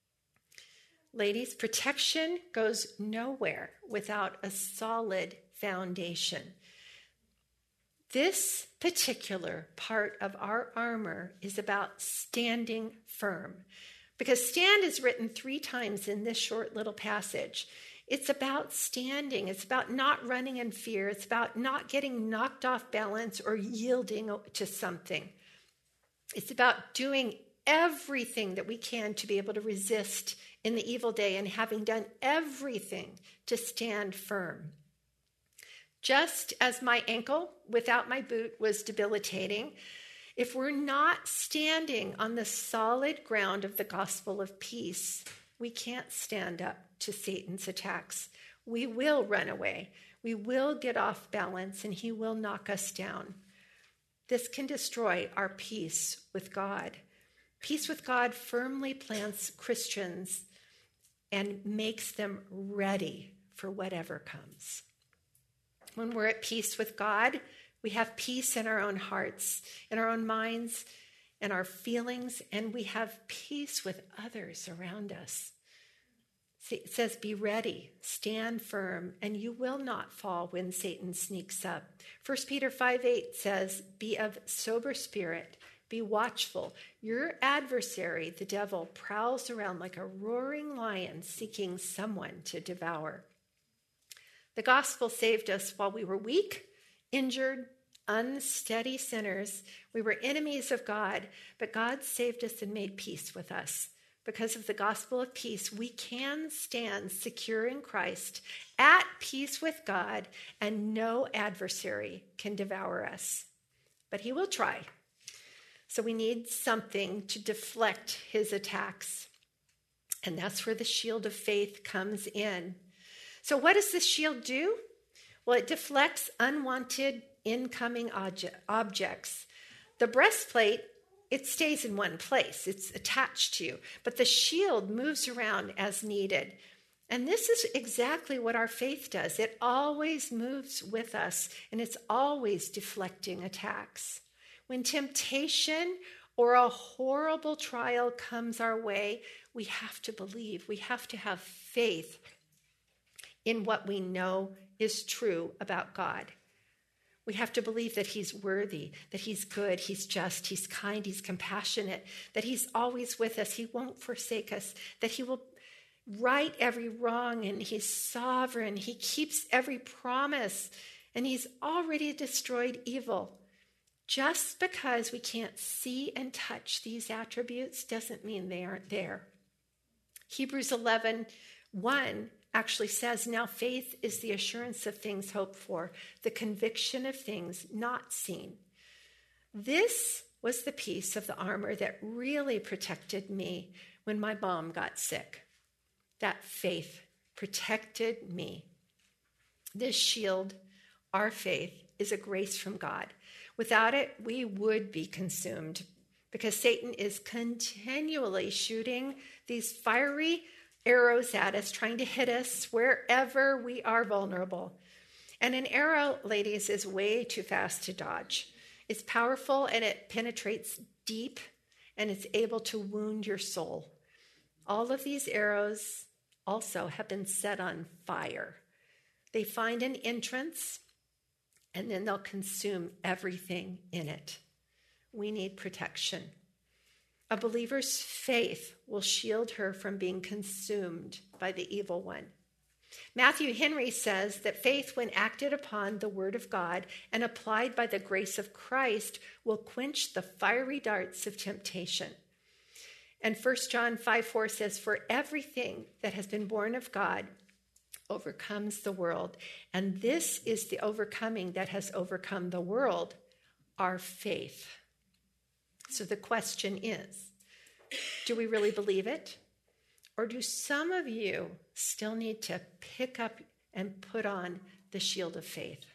A: Ladies, protection goes nowhere without a solid foundation. This particular part of our armor is about standing firm, because stand is written three times in this short little passage. It's about standing. It's about not running in fear. It's about not getting knocked off balance or yielding to something. It's about doing everything that we can to be able to resist in the evil day and having done everything to stand firm. Just as my ankle without my boot was debilitating, if we're not standing on the solid ground of the gospel of peace, we can't stand up to Satan's attacks. We will run away. We will get off balance, and he will knock us down. This can destroy our peace with God. Peace with God firmly plants Christians and makes them ready for whatever comes. When we're at peace with God, we have peace in our own hearts, in our own minds, and our feelings, and we have peace with others around us. It says, be ready, stand firm, and you will not fall when Satan sneaks up. First Peter five eight says, be of sober spirit, be watchful. Your adversary, the devil, prowls around like a roaring lion seeking someone to devour. The gospel saved us while we were weak, injured, unsteady sinners. We were enemies of God, but God saved us and made peace with us. Because of the gospel of peace, we can stand secure in Christ, at peace with God, and no adversary can devour us. But he will try. So we need something to deflect his attacks. And that's where the shield of faith comes in. So what does this shield do? Well, it deflects unwanted incoming obje- objects. The breastplate, it stays in one place. It's attached to you. But the shield moves around as needed. And this is exactly what our faith does. It always moves with us, and it's always deflecting attacks. When temptation or a horrible trial comes our way, we have to believe. We have to have faith in what we know is true about God. We have to believe that he's worthy, that he's good, he's just, he's kind, he's compassionate, that he's always with us, he won't forsake us, that he will right every wrong, and he's sovereign, he keeps every promise, and he's already destroyed evil. Just because we can't see and touch these attributes doesn't mean they aren't there. Hebrews eleven one actually says, now faith is the assurance of things hoped for, the conviction of things not seen. This was the piece of the armor that really protected me when my mom got sick. That faith protected me. This shield, our faith, is a grace from God. Without it, we would be consumed because Satan is continually shooting these fiery arrows at us, trying to hit us wherever we are vulnerable. And an arrow, ladies, is way too fast to dodge. It's powerful and it penetrates deep and it's able to wound your soul. All of these arrows also have been set on fire. They find an entrance and then they'll consume everything in it. We need protection. A believer's faith will shield her from being consumed by the evil one. Matthew Henry says that faith, when acted upon the word of God and applied by the grace of Christ, will quench the fiery darts of temptation. And First John five four says, for everything that has been born of God overcomes the world. And this is the overcoming that has overcome the world, our faith. So the question is, do we really believe it? Or do some of you still need to pick up and put on the shield of faith?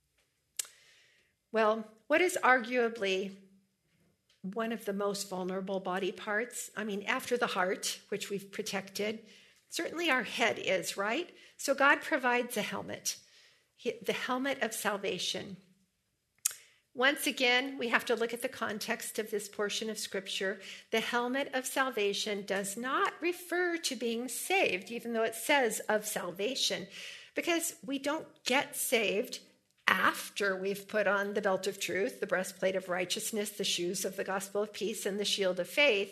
A: Well, what is arguably one of the most vulnerable body parts? I mean, after the heart, which we've protected, certainly our head is, right? So God provides a helmet, the helmet of salvation. Once again, we have to look at the context of this portion of Scripture. The helmet of salvation does not refer to being saved, even though it says of salvation, because we don't get saved after we've put on the belt of truth, the breastplate of righteousness, the shoes of the gospel of peace, and the shield of faith.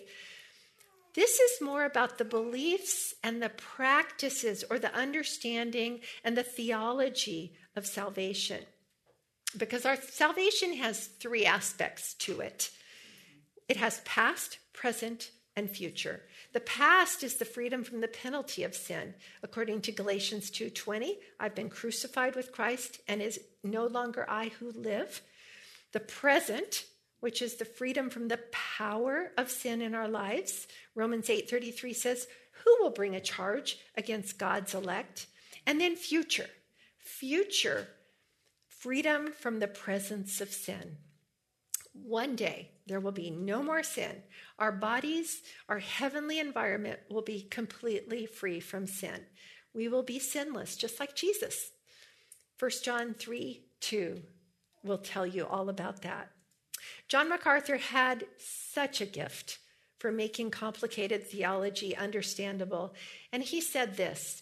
A: This is more about the beliefs and the practices or the understanding and the theology of salvation. Because our salvation has three aspects to it. It has past, present, and future. The past is the freedom from the penalty of sin. According to Galatians two twenty, I've been crucified with Christ and it is no longer I who live. The present, which is the freedom from the power of sin in our lives. Romans eight thirty-three says, who will bring a charge against God's elect? And then future. Future, freedom from the presence of sin. One day, there will be no more sin. Our bodies, our heavenly environment will be completely free from sin. We will be sinless, just like Jesus. First John three two will tell you all about that. John MacArthur had such a gift for making complicated theology understandable, and he said this,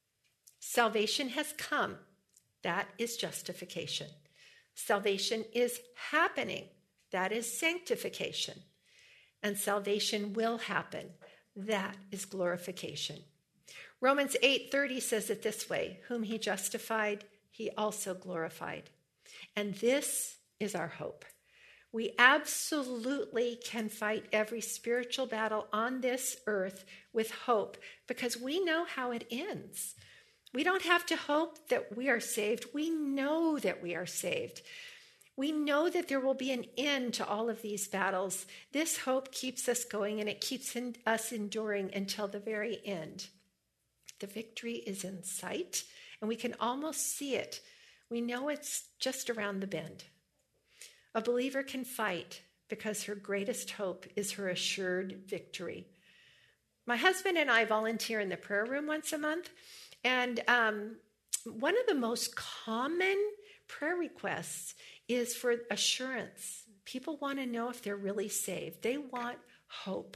A: salvation has come. That is justification. Salvation is happening. That is sanctification. And salvation will happen. That is glorification. Romans eight thirty says it this way, whom he justified, he also glorified. And this is our hope. We absolutely can fight every spiritual battle on this earth with hope because we know how it ends. We don't have to hope that we are saved. We know that we are saved. We know that there will be an end to all of these battles. This hope keeps us going and it keeps in, us enduring until the very end. The victory is in sight and we can almost see it We know it's just around the bend. A believer can fight because her greatest hope is her assured victory. My husband and I volunteer in the prayer room once a month, and um, one of the most common prayer requests is for assurance. People want to know if they're really saved. They want hope.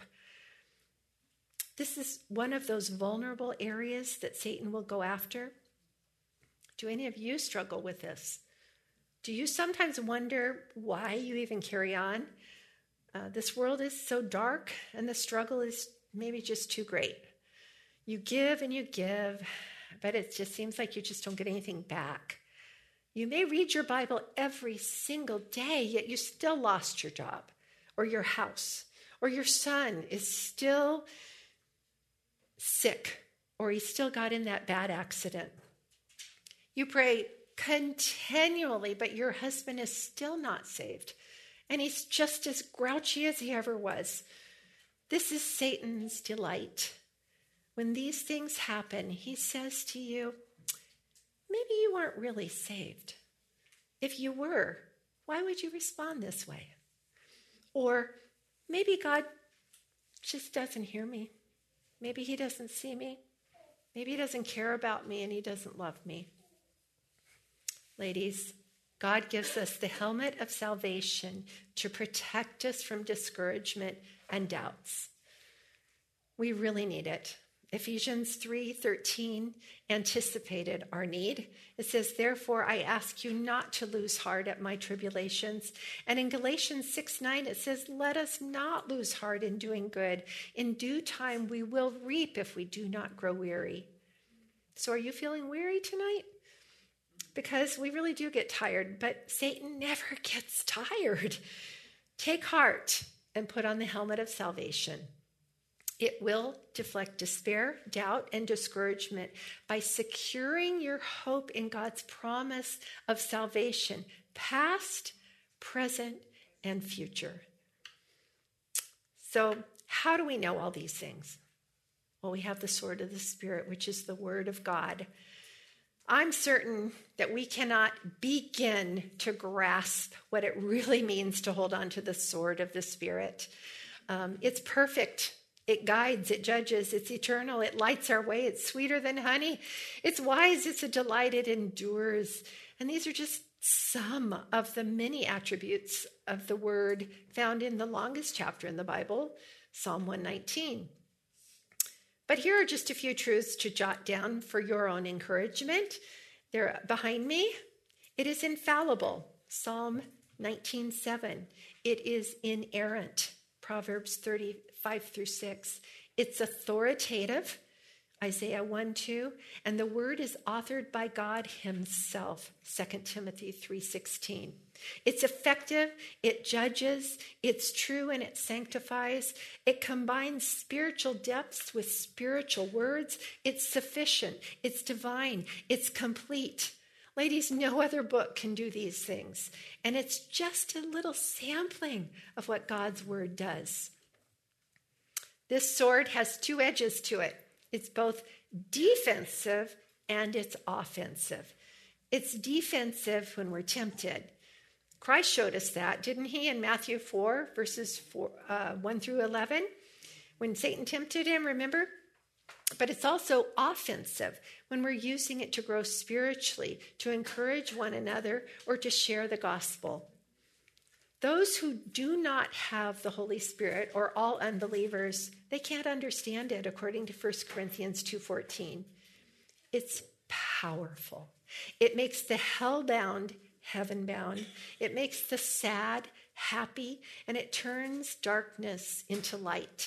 A: This is one of those vulnerable areas that Satan will go after. Do any of you struggle with this? Do you sometimes wonder why you even carry on? Uh, this world is so dark, and the struggle is maybe just too great. You give and you give, but it just seems like you just don't get anything back. You may read your Bible every single day, yet you still lost your job or your house, or your son is still sick, or he still got in that bad accident. You pray continually, but your husband is still not saved, and he's just as grouchy as he ever was. This is Satan's delight. When these things happen, he says to you, maybe you weren't really saved. If you were, why would you respond this way? Or maybe God just doesn't hear me. Maybe he doesn't see me. Maybe he doesn't care about me and he doesn't love me. Ladies, God gives us the helmet of salvation to protect us from discouragement and doubts. We really need it. Ephesians three thirteen anticipated our need. It says, therefore, I ask you not to lose heart at my tribulations. And in Galatians six nine, it says, let us not lose heart in doing good. In due time, we will reap if we do not grow weary. So are you feeling weary tonight? Because we really do get tired, but Satan never gets tired. Take heart and put on the helmet of salvation. It will deflect despair, doubt, and discouragement by securing your hope in God's promise of salvation, past, present, and future. So, how do we know all these things? Well, we have the sword of the Spirit, which is the word of God. I'm certain that we cannot begin to grasp what it really means to hold on to the sword of the Spirit. Um, it's perfect. It guides, it judges, it's eternal, it lights our way, it's sweeter than honey, it's wise, it's a delight, it endures. And these are just some of the many attributes of the word found in the longest chapter in the Bible, Psalm one nineteen. But here are just a few truths to jot down for your own encouragement. They're behind me. It is infallible, Psalm nineteen seven. It is inerrant, Proverbs thirty-five through six. It's authoritative, Isaiah one two. And the word is authored by God himself, Second Timothy three sixteen. It's effective, it judges, it's true, and it sanctifies. It combines spiritual depths with spiritual words. It's sufficient, it's divine, it's complete. Ladies, no other book can do these things. And it's just a little sampling of what God's word does. This sword has two edges to it. It's both defensive and it's offensive. It's defensive when we're tempted. Christ showed us that, didn't he, in Matthew four, verses four, uh, one through eleven? When Satan tempted him, remember? But it's also offensive when we're using it to grow spiritually, to encourage one another, or to share the gospel. Those who do not have the Holy Spirit, or all unbelievers, they can't understand it, according to First Corinthians two fourteen. It's powerful. It makes the hell-bound heaven-bound. It makes the sad happy, and it turns darkness into light.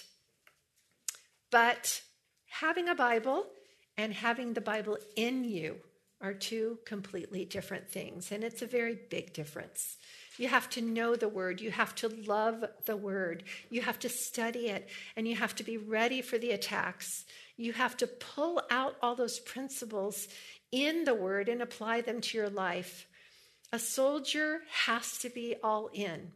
A: But having a Bible and having the Bible in you are two completely different things, and it's a very big difference. You have to know the word. You have to love the word. You have to study it, and you have to be ready for the attacks. You have to pull out all those principles in the word and apply them to your life. A soldier has to be all in.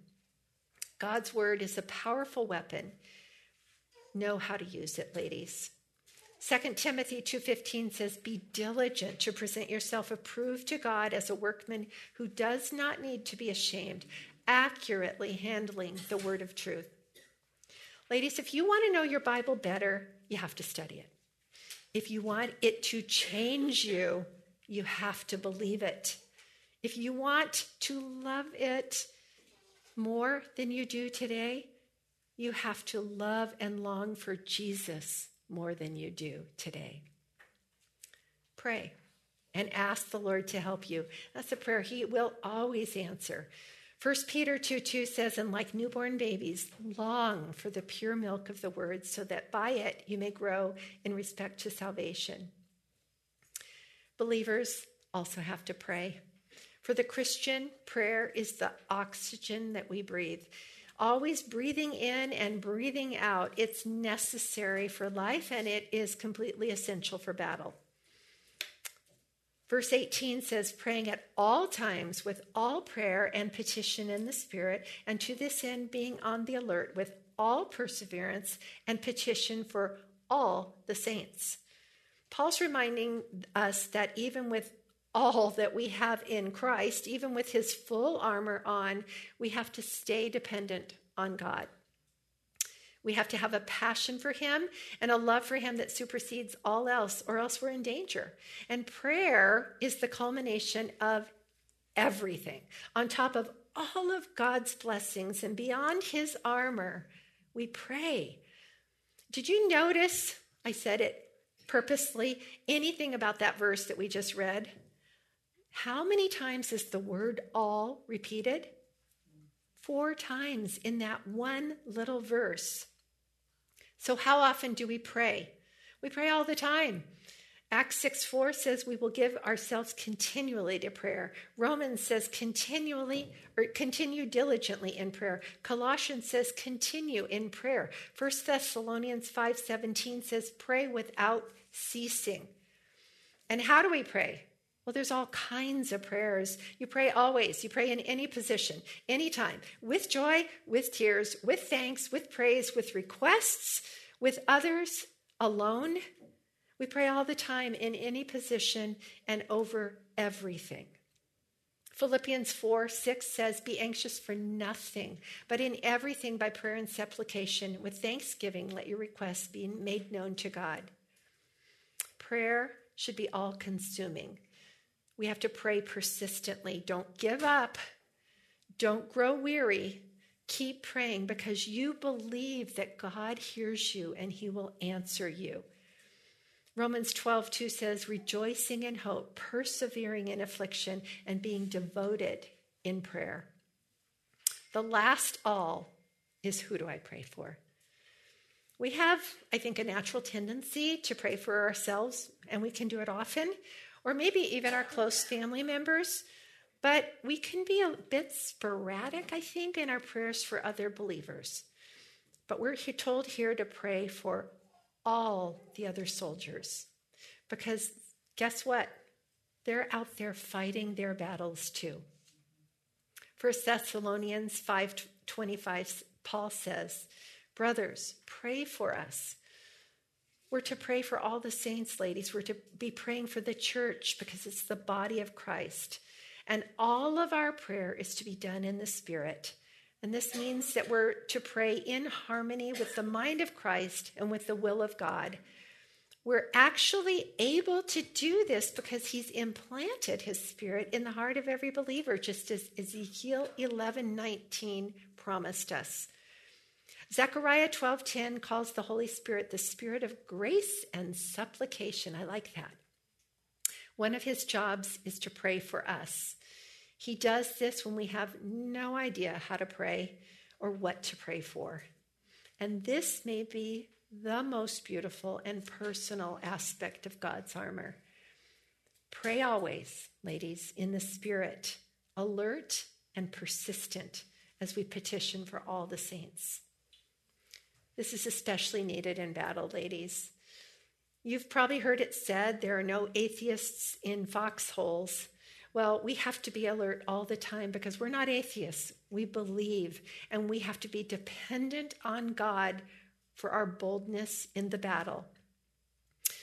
A: God's word is a powerful weapon. Know how to use it, ladies. Second Timothy two fifteen says, be diligent to present yourself approved to God as a workman who does not need to be ashamed, accurately handling the word of truth. Ladies, if you want to know your Bible better, you have to study it. If you want it to change you, you have to believe it. If you want to love it more than you do today, you have to love and long for Jesus more than you do today. Pray and ask the Lord to help you. That's a prayer he will always answer. First Peter two two says, and like newborn babies, long for the pure milk of the word, so that by it you may grow in respect to salvation. Believers also have to pray. For the Christian, prayer is the oxygen that we breathe. Always breathing in and breathing out. It's necessary for life, and it is completely essential for battle. Verse eighteen says, praying at all times with all prayer and petition in the Spirit, and to this end being on the alert with all perseverance and petition for all the saints. Paul's reminding us that even with all that we have in Christ, even with his full armor on, we have to stay dependent on God. We have to have a passion for him and a love for him that supersedes all else, or else we're in danger. And prayer is the culmination of everything. On top of all of God's blessings and beyond his armor, we pray. Did you notice, I said it purposely, anything about that verse that we just read? How many times is the word all repeated? Four times in that one little verse. So how often do we pray? We pray all the time. Acts six four says we will give ourselves continually to prayer. Romans says continually, or continue diligently in prayer. Colossians says continue in prayer. First Thessalonians five seventeen says pray without ceasing. And how do we pray? Well, there's all kinds of prayers. You pray always. You pray in any position, anytime, with joy, with tears, with thanks, with praise, with requests, with others, alone. We pray all the time in any position and over everything. Philippians four six says, be anxious for nothing, but in everything by prayer and supplication, with thanksgiving, let your requests be made known to God. Prayer should be all-consuming. We have to pray persistently. Don't give up. Don't grow weary. Keep praying because you believe that God hears you and he will answer you. Romans twelve two says, rejoicing in hope, persevering in affliction, and being devoted in prayer. The last all is, who do I pray for? We have, I think, a natural tendency to pray for ourselves, and we can do it often, or maybe even our close family members, but we can be a bit sporadic, I think, in our prayers for other believers. But we're told here to pray for all the other soldiers, because guess what? They're out there fighting their battles too. First Thessalonians five twenty-five, Paul says, brothers, pray for us. We're to pray for all the saints, ladies. We're to be praying for the church because it's the body of Christ. And all of our prayer is to be done in the Spirit. And this means that we're to pray in harmony with the mind of Christ and with the will of God. We're actually able to do this because he's implanted his Spirit in the heart of every believer, just as Ezekiel eleven nineteen promised us. Zechariah twelve ten calls the Holy Spirit the Spirit of grace and supplication. I like that. One of his jobs is to pray for us. He does this when we have no idea how to pray or what to pray for. And this may be the most beautiful and personal aspect of God's armor. Pray always, ladies, in the Spirit, alert and persistent as we petition for all the saints. This is especially needed in battle, ladies. You've probably heard it said there are no atheists in foxholes. Well, we have to be alert all the time because we're not atheists. We believe, and we have to be dependent on God for our boldness in the battle.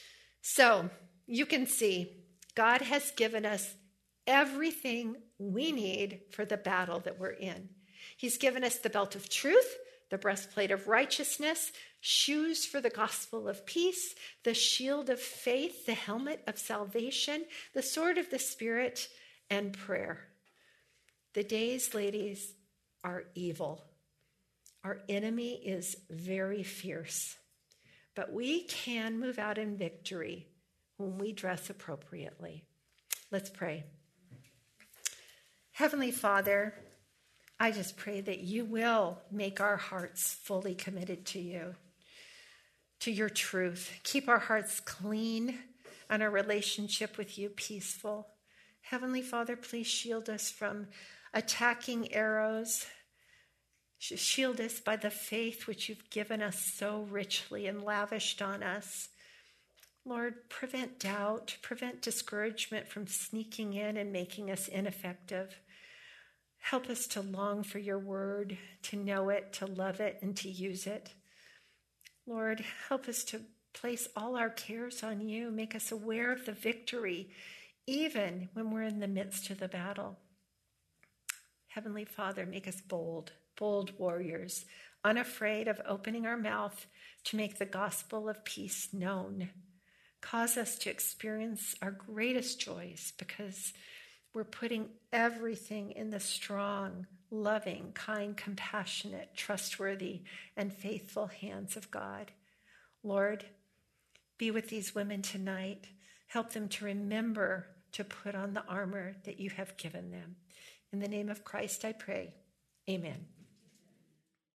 A: So you can see God has given us everything we need for the battle that we're in. He's given us the belt of truth, the breastplate of righteousness, shoes for the gospel of peace, the shield of faith, the helmet of salvation, the sword of the Spirit, and prayer. The days, ladies, are evil. Our enemy is very fierce, but we can move out in victory when we dress appropriately. Let's pray. Heavenly Father, I just pray that you will make our hearts fully committed to you, to your truth. Keep our hearts clean and our relationship with you peaceful. Heavenly Father, please shield us from attacking arrows. Shield us by the faith which you've given us so richly and lavished on us. Lord, prevent doubt, prevent discouragement from sneaking in and making us ineffective. Help us to long for your word, to know it, to love it, and to use it. Lord, help us to place all our cares on you. Make us aware of the victory, even when we're in the midst of the battle. Heavenly Father, make us bold. Bold warriors, unafraid of opening our mouth to make the gospel of peace known. Cause us to experience our greatest joys because we're putting everything in the strong, loving, kind, compassionate, trustworthy, and faithful hands of God. Lord, be with these women tonight. Help them to remember to put on the armor that you have given them. In the name of Christ, I pray. Amen.